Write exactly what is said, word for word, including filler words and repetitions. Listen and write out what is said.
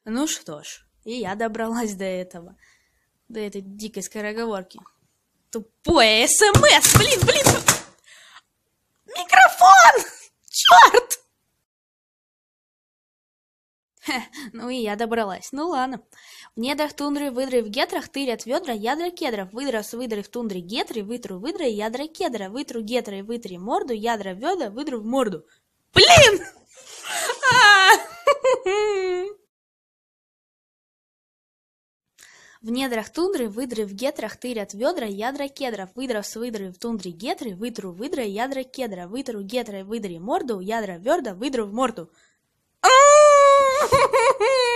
Ну что ж, и я добралась до этого, до этой дикой скороговорки. Тупое СМС, блин, блин, микрофон, черт! Хе, ну и я добралась. Ну ладно. В недрах тундры, выдры в гетрах, тырят ведра, ядра кедров. Выдра с выдры в тундре гетры, вытру выдры, ядра кедра. Вытру гетры, вытри морду, ядра веда, выдру в морду. Блин! В недрах тундры, выдры в гетрах, тырят ведра, ядра кедров. Выдров с выдры в тундре гетры, вытру выдры, ядра кедра. Вытру гетры, выдри морду, ядра веда, выдру в морду.